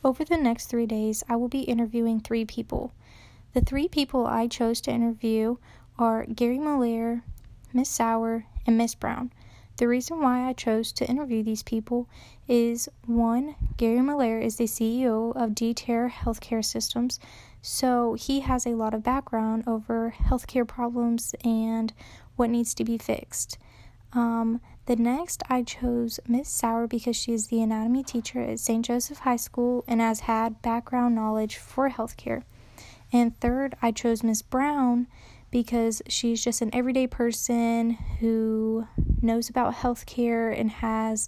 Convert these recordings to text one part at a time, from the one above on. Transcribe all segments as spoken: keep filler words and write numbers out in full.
Over the next three days, I will be interviewing three people. The three people I chose to interview are Gary Molaire, Miss Sauer, and Miss Brown. The reason why I chose to interview these people is, one, Gary Molaire is the C E O of D-Terra Healthcare Systems, so he has a lot of background over healthcare problems and what needs to be fixed. Um, the next, I chose Miss Sauer because she is the anatomy teacher at Saint Joseph High School and has had background knowledge for healthcare. And third, I chose Miss Brown because she's just an everyday person who knows about healthcare and has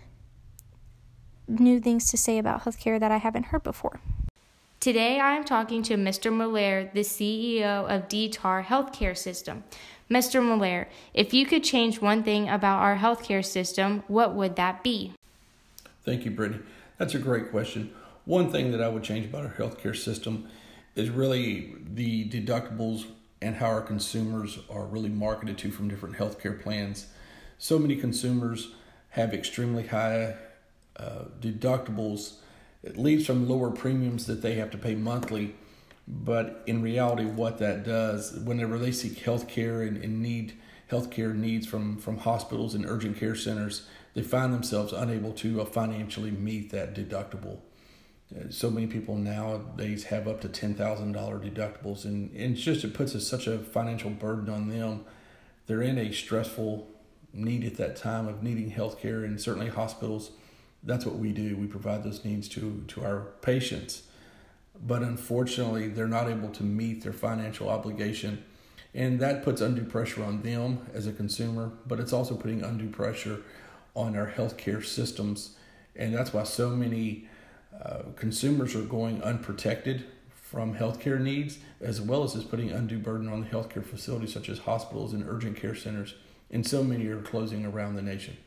new things to say about healthcare that I haven't heard before. Today I am talking to Mister Molaire, the C E O of D-Terra Healthcare System. Mister Molaire, if you could change one thing about our healthcare system, what would that be? Thank you, Brittany. That's a great question. One thing that I would change about our healthcare system is really the deductibles and how our consumers are really marketed to from different healthcare plans. So many consumers have extremely high uh, deductibles. It leads from lower premiums that they have to pay monthly. But in reality, what that does, whenever they seek health care and, and need healthcare needs from, from hospitals and urgent care centers, they find themselves unable to uh, financially meet that deductible. Uh, so many people nowadays have up to ten thousand dollars deductibles, and, and it's just, it puts us such a financial burden on them. They're in a stressful need at that time of needing healthcare, and certainly hospitals, that's what we do. We provide those needs to, to our patients. But unfortunately, they're not able to meet their financial obligation. And that puts undue pressure on them as a consumer, but it's also putting undue pressure on our healthcare systems. And that's why so many uh, consumers are going unprotected from healthcare needs, as well as it's putting undue burden on the healthcare facilities such as hospitals and urgent care centers. And so many are closing around the nation.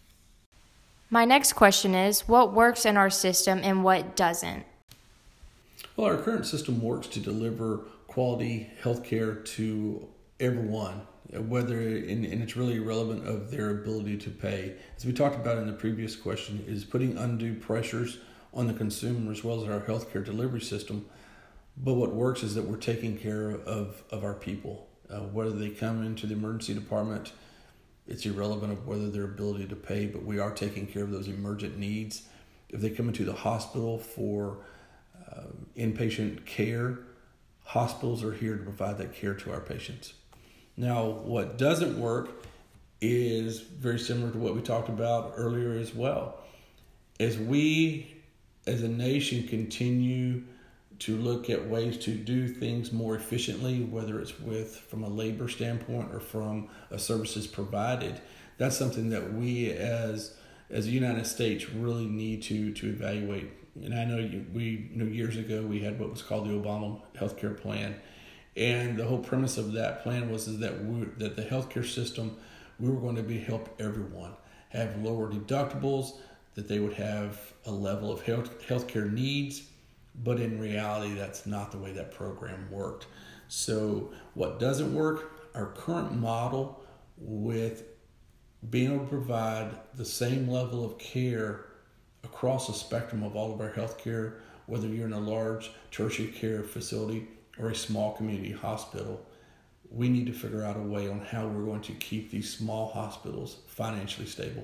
My next question is, what works in our system and what doesn't? Well, our current system works to deliver quality health care to everyone, whether, and, and it's really irrelevant of their ability to pay. As we talked about in the previous question, is putting undue pressures on the consumer as well as our healthcare delivery system. But what works is that we're taking care of, of our people. Uh, whether they come into the emergency department, it's irrelevant of whether their ability to pay, but we are taking care of those emergent needs. If they come into the hospital for Uh, inpatient care, hospitals are here to provide that care to our patients. Now, what doesn't work is very similar to what we talked about earlier as well. As we, as a nation, continue to look at ways to do things more efficiently, whether it's with from a labor standpoint or from a services provided, that's something that we as as the United States really need to to evaluate. And I know you, we you know years ago we had what was called the Obama healthcare plan, and the whole premise of that plan was is that we, that the healthcare system, we were going to be help everyone have lower deductibles, that they would have a level of health healthcare needs, but in reality that's not the way that program worked. So what doesn't work? Our current model with being able to provide the same level of care across the spectrum of all of our healthcare, whether you're in a large tertiary care facility or a small community hospital, we need to figure out a way on how we're going to keep these small hospitals financially stable.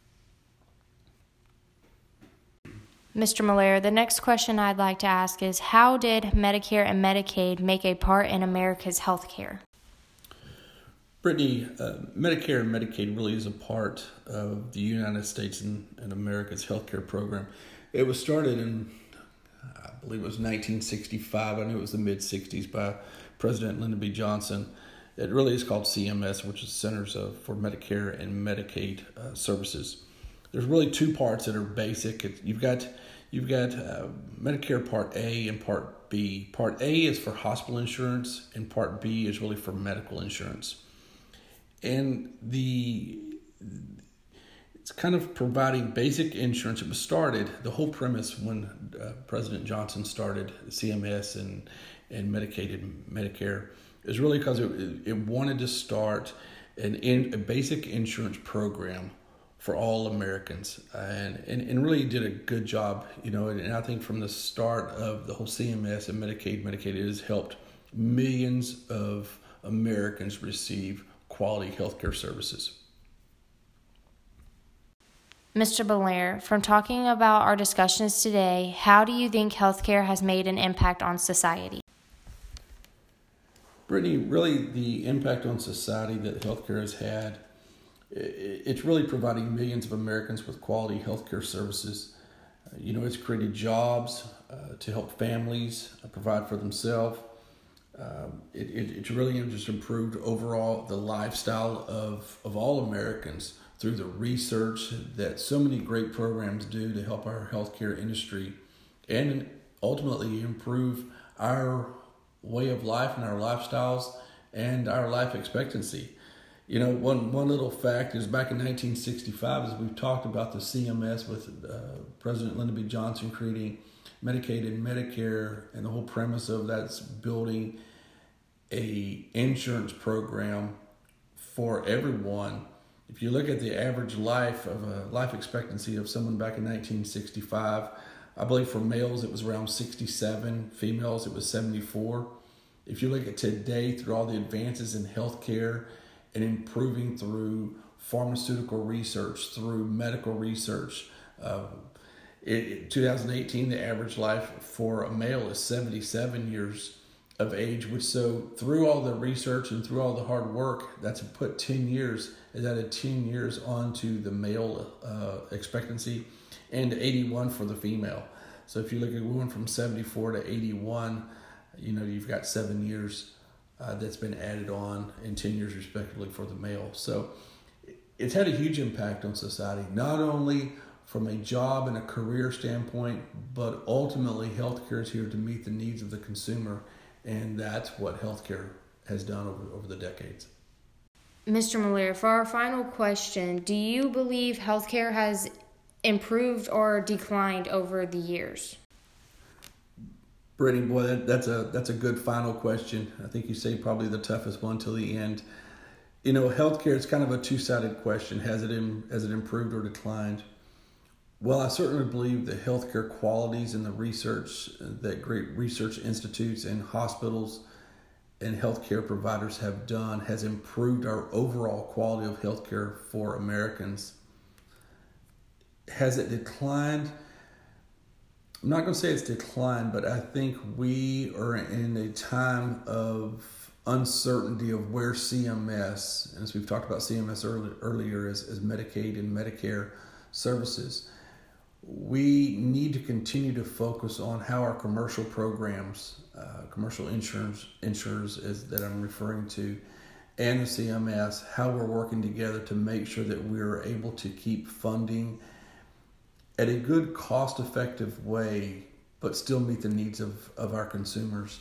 Mister Molaire, the next question I'd like to ask is, how did Medicare and Medicaid make a part in America's healthcare? Brittany, uh, Medicare and Medicaid really is a part of the United States and, and America's healthcare program. It was started in, I believe it was nineteen sixty-five. I knew it was the mid-sixties by President Lyndon B. Johnson. It really is called C M S, which is Centers of, for Medicare and Medicaid uh, Services. There's really two parts that are basic. It's, you've got you've got uh, Medicare Part A and Part B. Part A is for hospital insurance, and Part B is really for medical insurance. And the it's kind of providing basic insurance. It was started, the whole premise when uh, President Johnson started C M S and, and Medicaid and Medicare is really because it, it wanted to start an in, a basic insurance program for all Americans, and, and and really did a good job, you know. And, and I think from the start of the whole C M S and Medicaid, Medicaid it has helped millions of Americans receive quality healthcare services. Mister Belair, from talking about our discussions today, how do you think healthcare has made an impact on society? Brittany, really the impact on society that healthcare has had, it's really providing millions of Americans with quality healthcare services. Uh, you know, it's created jobs uh, to help families uh, provide for themselves. Um, it, it, it's really just improved overall the lifestyle of, of all Americans through the research that so many great programs do to help our healthcare industry and ultimately improve our way of life and our lifestyles and our life expectancy. You know, one, one little fact is back in nineteen sixty-five, as we've talked about the C M S with uh, President Lyndon B. Johnson creating Medicaid and Medicare, and the whole premise of that's building a insurance program for everyone. If you look at the average life of a life expectancy of someone back in nineteen sixty-five, I believe for males it was around sixty-seven, females it was seventy-four. If you look at today, through all the advances in healthcare and improving through pharmaceutical research, through medical research, uh, in twenty eighteen the average life for a male is seventy-seven years of age, which so through all the research and through all the hard work, that's put ten years, is added ten years onto the male uh, expectancy, and eighty-one for the female. So if you look at going from seventy-four to eighty-one, you know, you've got seven years uh, that's been added on, and ten years respectively for the male. So it's had a huge impact on society, not only from a job and a career standpoint, but ultimately healthcare is here to meet the needs of the consumer. And that's what healthcare has done over, over the decades. Mister Miller, for our final question, do you believe healthcare has improved or declined over the years? Brittany, boy, that, that's a that's a good final question. I think you say probably the toughest one till the end. You know, healthcare is kind of a two-sided question. Has it in, has it improved or declined? Well, I certainly believe the healthcare qualities and the research that great research institutes and hospitals and healthcare providers have done has improved our overall quality of healthcare for Americans. Has it declined? I'm not going to say it's declined, but I think we are in a time of uncertainty of where C M S, and as we've talked about C M S early, earlier as, as Medicaid and Medicare services, we need to continue to focus on how our commercial programs, uh, commercial insurance insurers is, that I'm referring to, and the C M S, how we're working together to make sure that we're able to keep funding at a good cost-effective way, but still meet the needs of, of our consumers.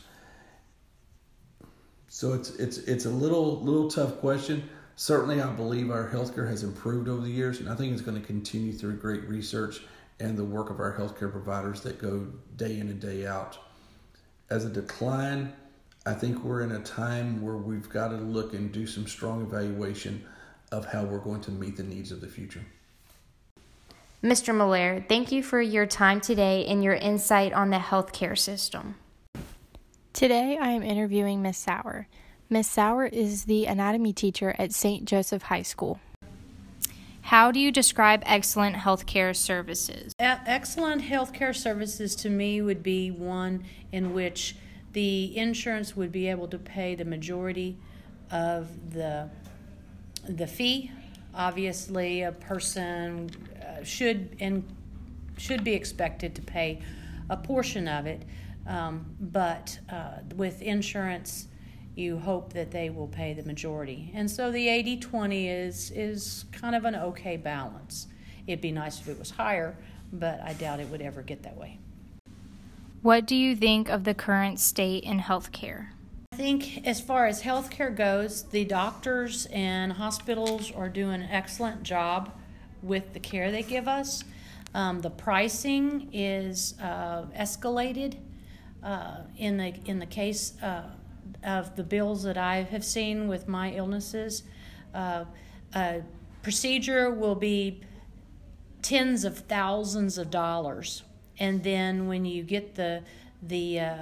So it's it's it's a little little tough question. Certainly, I believe our healthcare has improved over the years, and I think it's going to continue through great research and the work of our healthcare providers that go day in and day out. As a decline, I think we're in a time where we've got to look and do some strong evaluation of how we're going to meet the needs of the future. Mister Miller, thank you for your time today and your insight on the healthcare system. Today I am interviewing Miss Sauer. Miss Sauer is the anatomy teacher at Saint Joseph High School. How do you describe excellent healthcare services? Excellent healthcare services to me would be one in which the insurance would be able to pay the majority of the the fee. Obviously, a person uh, should and should be expected to pay a portion of it, um, but uh, with insurance, you hope that they will pay the majority. And so the eighty twenty is is kind of an okay balance. It'd be nice if it was higher, but I doubt it would ever get that way. What do you think of the current state in healthcare? I think as far as healthcare goes, the doctors and hospitals are doing an excellent job with the care they give us. Um, the pricing is uh, escalated uh, in the in the case uh, of the bills that I have seen with my illnesses. Uh, a procedure will be tens of thousands of dollars. And then when you get the the uh,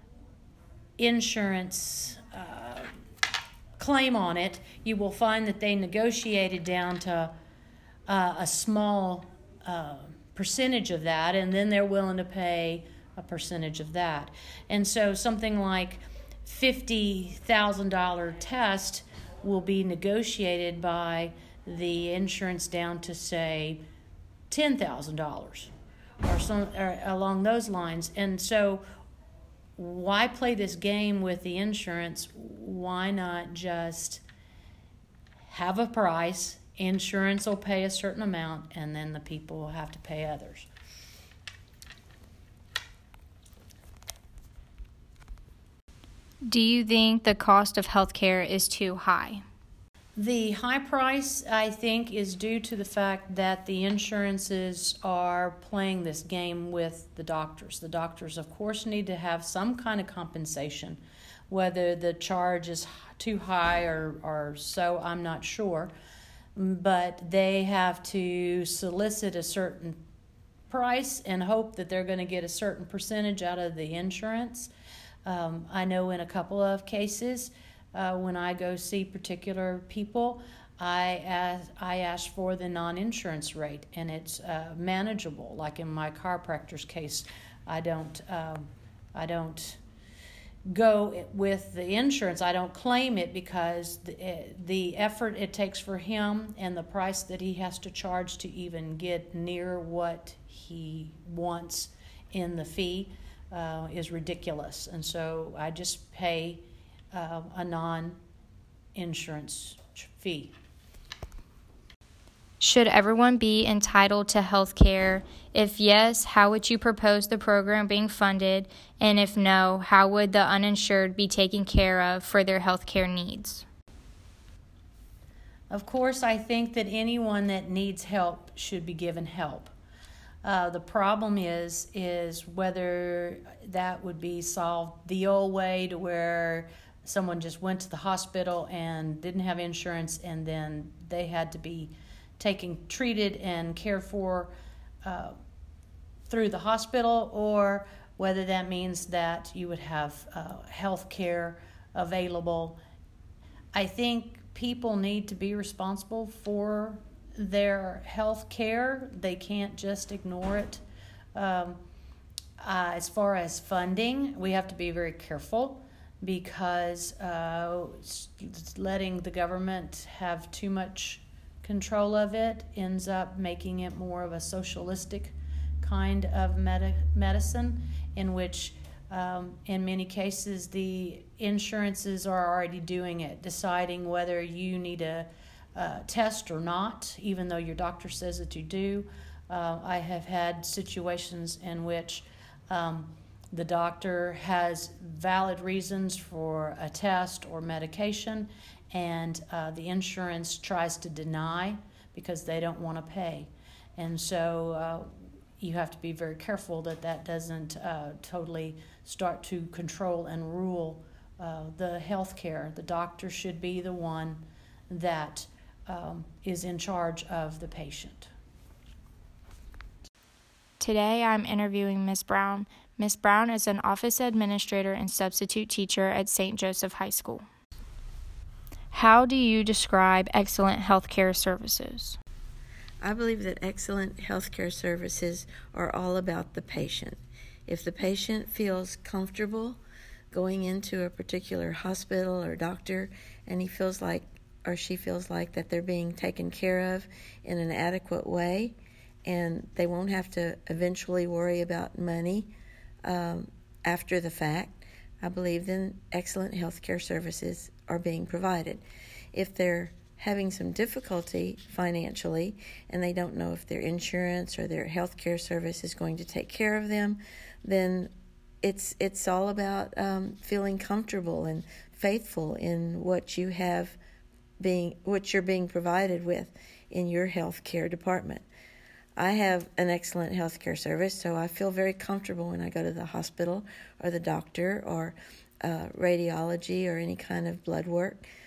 insurance uh, claim on it, you will find that they negotiated down to uh, a small uh, percentage of that, and then they're willing to pay a percentage of that. And so something like fifty thousand dollars test will be negotiated by the insurance down to, say, ten thousand dollars or some or along those lines. And so why play this game with the insurance? Why not just have a price? Insurance will pay a certain amount, and then the people will have to pay others. Do you think the cost of healthcare is too high? The high price, I think, is due to the fact that the insurances are playing this game with the doctors. The doctors, of course, need to have some kind of compensation. Whether the charge is too high or, or so, I'm not sure. But they have to solicit a certain price and hope that they're going to get a certain percentage out of the insurance. Um, I know in a couple of cases, Uh, when I go see particular people, I ask, I ask for the non-insurance rate, and it's uh, manageable. Like in my chiropractor's case, I don't um, I don't go with the insurance. I don't claim it because the, the effort it takes for him and the price that he has to charge to even get near what he wants in the fee uh, is ridiculous. And so I just pay Uh, a non-insurance fee. Should everyone be entitled to health care? If yes, how would you propose the program being funded? And if no, how would the uninsured be taken care of for their health care needs? Of course, I think that anyone that needs help should be given help. Uh, the problem is, is whether that would be solved the old way, to where someone just went to the hospital and didn't have insurance, and then they had to be taken, treated, and cared for uh, through the hospital, or whether that means that you would have uh, health care available. I think people need to be responsible for their health care. They can't just ignore it. Um, uh, as far as funding, we have to be very careful, because uh, letting the government have too much control of it ends up making it more of a socialistic kind of med- medicine, in which um, in many cases the insurances are already doing it, deciding whether you need a, a test or not, even though your doctor says that you do. Uh, I have had situations in which um, the doctor has valid reasons for a test or medication, and uh, the insurance tries to deny because they don't want to pay. And so uh, you have to be very careful that that doesn't uh, totally start to control and rule uh, the health care. The doctor should be the one that um, is in charge of the patient. Today I'm interviewing Miz Brown. Miz Brown is an office administrator and substitute teacher at Saint Joseph High School. How do you describe excellent healthcare services? I believe that excellent healthcare services are all about the patient. If the patient feels comfortable going into a particular hospital or doctor, and he feels like, or she feels like that they're being taken care of in an adequate way, and they won't have to eventually worry about money Um, after the fact, I believe then excellent healthcare services are being provided. If they're having some difficulty financially and they don't know if their insurance or their healthcare service is going to take care of them, then it's it's all about um, feeling comfortable and faithful in what you have being what you're being provided with in your healthcare department. I have an excellent healthcare service, so I feel very comfortable when I go to the hospital or the doctor or uh, radiology or any kind of blood work,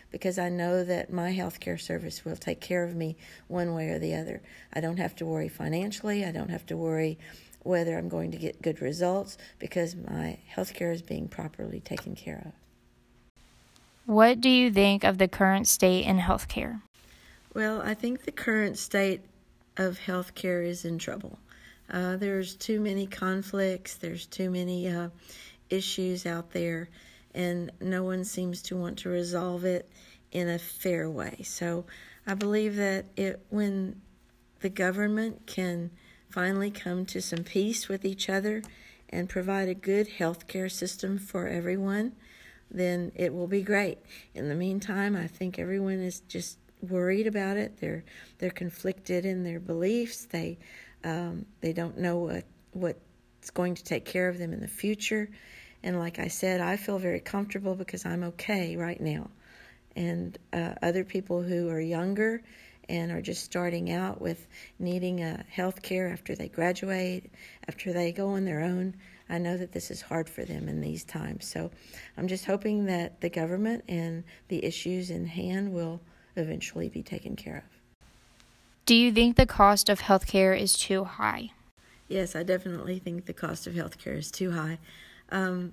because I know that my healthcare service will take care of me one way or the other. I don't have to worry financially. I don't have to worry whether I'm going to get good results because my healthcare is being properly taken care of. What do you think of the current state in healthcare? Well, I think the current state of healthcare is in trouble. Uh, there's too many conflicts. There's too many uh, issues out there, and no one seems to want to resolve it in a fair way. So I believe that it, when the government can finally come to some peace with each other and provide a good healthcare system for everyone, then it will be great. In the meantime, I think everyone is just worried about it. They're they're conflicted in their beliefs. They um, they don't know what what's going to take care of them in the future. And like I said, I feel very comfortable because I'm okay right now. And uh, other people who are younger and are just starting out with needing a health care after they graduate, after they go on their own, I know that this is hard for them in these times. So I'm just hoping that the government and the issues in hand will eventually be taken care of. Do you think the cost of healthcare is too high? Yes, I definitely think the cost of healthcare is too high. Um,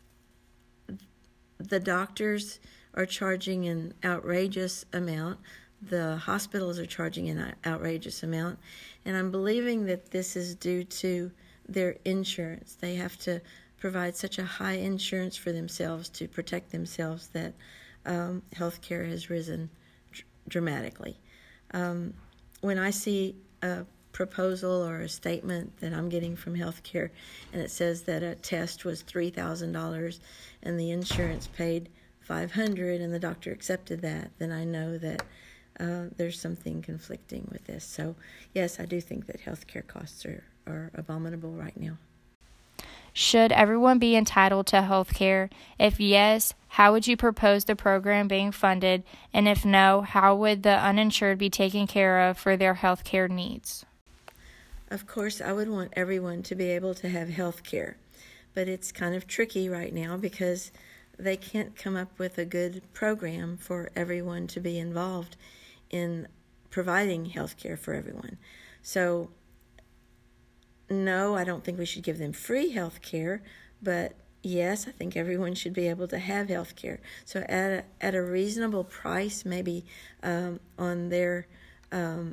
the doctors are charging an outrageous amount. The hospitals are charging an outrageous amount. And I'm believing that this is due to their insurance. They have to provide such a high insurance for themselves to protect themselves that um, healthcare has risen dr- dramatically. Um, when I see a proposal or a statement that I'm getting from healthcare and it says that a test was three thousand dollars and the insurance paid five hundred dollars and the doctor accepted that, then I know that uh, there's something conflicting with this. So yes, I do think that healthcare costs are, are abominable right now. Should everyone be entitled to health care? If yes, how would you propose the program being funded? And if no, how would the uninsured be taken care of for their health care needs? Of course, I would want everyone to be able to have health care, but it's kind of tricky right now because they can't come up with a good program for everyone to be involved in providing health care for everyone. So, no, I don't think we should give them free health care, but yes, I think everyone should be able to have health care. So at a, at a reasonable price, maybe um, on their um,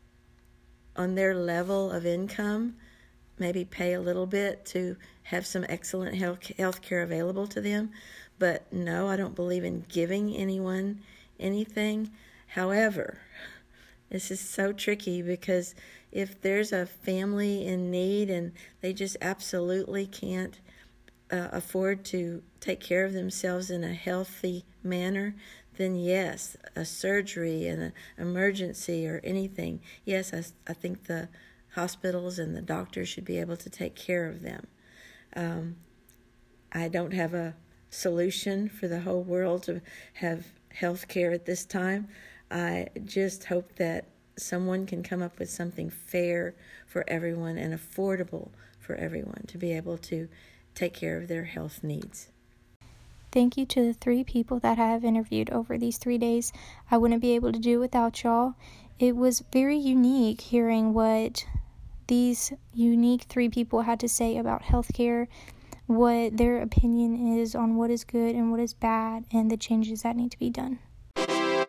on their level of income, maybe pay a little bit to have some excellent health care available to them. But no, I don't believe in giving anyone anything. However, this is so tricky because if there's a family in need and they just absolutely can't uh, afford to take care of themselves in a healthy manner, then yes, a surgery and an emergency or anything, yes, I, I think the hospitals and the doctors should be able to take care of them. Um, I don't have a solution for the whole world to have health care at this time. I just hope that someone can come up with something fair for everyone and affordable for everyone to be able to take care of their health needs. Thank you to the three people that I have interviewed over these three days. I wouldn't be able to do it without y'all. It was very unique hearing what these unique three people had to say about healthcare, what their opinion is on what is good and what is bad, and the changes that need to be done.